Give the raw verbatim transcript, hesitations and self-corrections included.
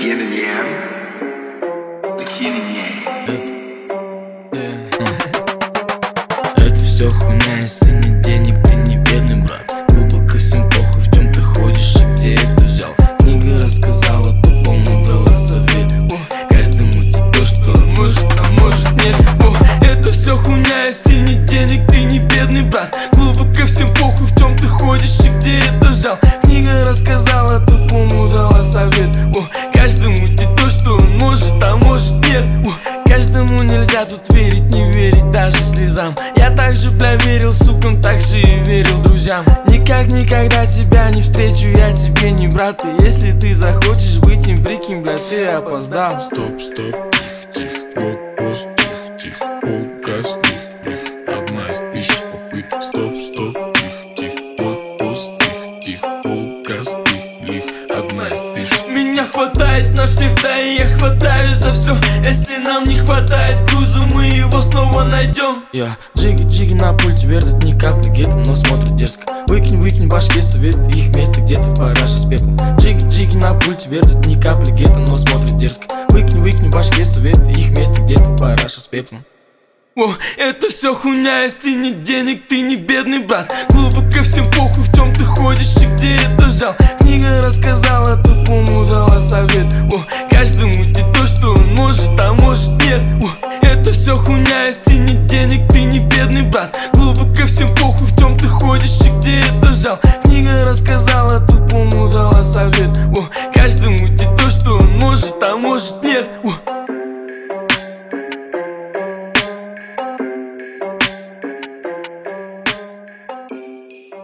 Yin and Yang. The Yin and Yang. Это все хуйня, если нет денег, ты не бедный, брат. Глубоко всем похуй, в чем ты ходишь и где это взял. Книга рассказала, тупому дала совет. О, каждому те то, что он может, а может нет. О, это все хуйня, если нет денег, ты не бедный, брат. Глубоко всем похуй, в чем ты ходишь и где это взял. Книга рассказала, тупому дала совет. О, каждому те то, что он может, а может нет. О, каждому нельзя тут верить, не верить даже слезам. Я также, бля, верил сукам, так же и верил друзьям. Никак никогда тебя не встречу, я тебе не брат. И если ты захочешь быть им, прикинь, бля, ты опоздал. Стоп, стоп, тихо, тихо, блокпост, тихо, тихо, полгаз, лих, лих, одна из тысяч попыток. Стоп, стоп, тихо, тихо, блокпост, тихо, тихо, полгаз, лих, лих, одна из тысяч. Меня хватает навсегда, и я хватаюсь за все. Если нам не хватает груза, мы его снова найдем. Я джиги-джиги на пульте, вертят ни капли гетто, но смотрят дерзко. Выкинь, выкинь башки, совет, их место где-то в параше с пеплом. Джиги-джиги на пульте, вертят ни капли гетто, но смотрят дерзко. Выкинь, выкинь башки, совет, их место где-то в параше с пеплом. О, это все хуйня, если нет денег, ты не бедный, брат. Глубоко всем похуй, в чем ты ходишь и где это взял. Книга рассказала, тупому дала совет. О, каждому те то, что он может, а может нет. О, это все хуйня, если нет денег, ты не бедный, брат. Глубоко всем похуй, в чем ты ходишь и где это взял. Книга рассказала, тупому дала совет. О, каждому те то, что он может, а может нет. О,